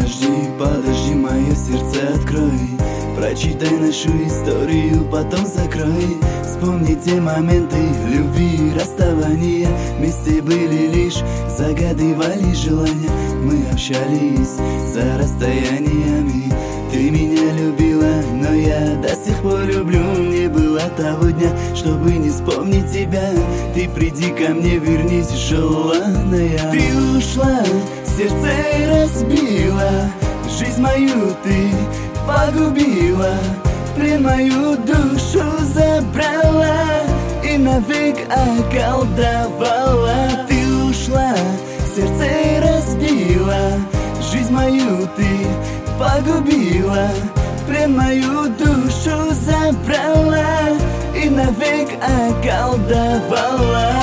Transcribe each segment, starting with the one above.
подожди, мое сердце открой. Прочитай нашу историю, потом закрой. Вспомни те моменты любви, расставания. Вместе были лишь, загадывали желания. Мы общались за расстояниями. Ты меня любила, но я до сих пор люблю. Не было того дня, чтобы не вспомнить тебя. Ты приди ко мне, вернись, желанная. Ты ушла, сердце разбила, жизнь мою ты погубила, плен мою душу забрала и навек околдовала. Ты ушла, сердце разбила, жизнь мою ты погубила, плен мою душу забрала и навек околдовала.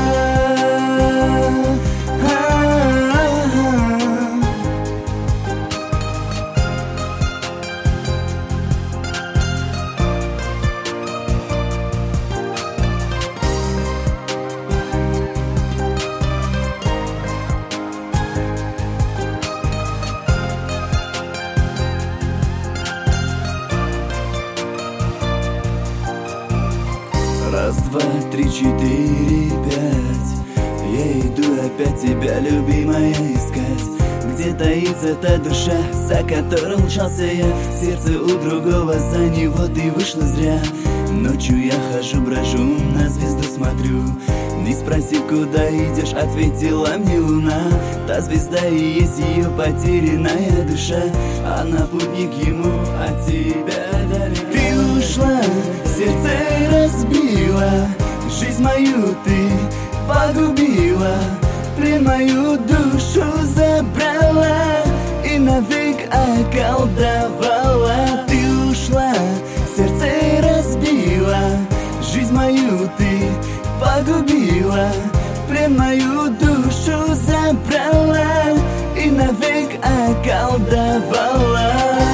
Раз, два, три, четыре, пять. Я иду опять тебя, любимая, искать. Где таится та душа, за которой мчался я? Сердце у другого, за него ты вышла зря. Ночью я хожу, брожу, на звезду смотрю. Не спросив, куда идешь, ответила мне луна. Та звезда и есть ее потерянная душа. Она путник ему, от тебя далека. Ты ушла, сердце разбила, жизнь мою ты погубила, плен мою душу забрала и навек околдовала. Ты ушла, сердце разбила, жизнь мою ты погубила, плен мою душу забрала и навек околдовала.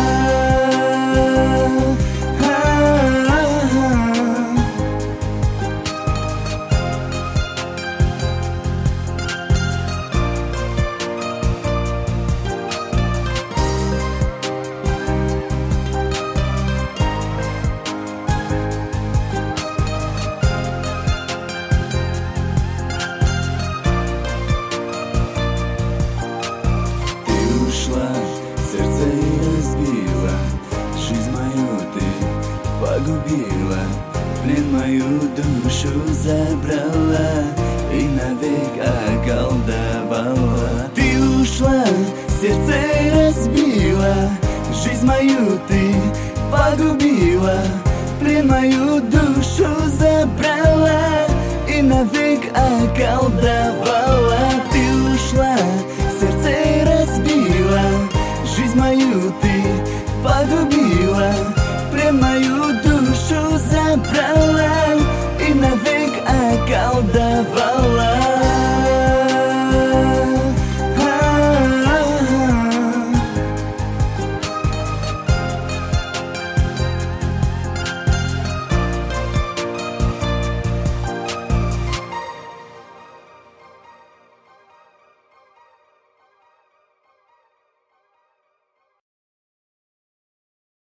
Сердце разбила, жизнь мою ты погубила, плен мою душу забрала и навек околдовала. Ты ушла, сердце разбила, жизнь мою ты погубила, плен мою душу забрала и навек околдовала.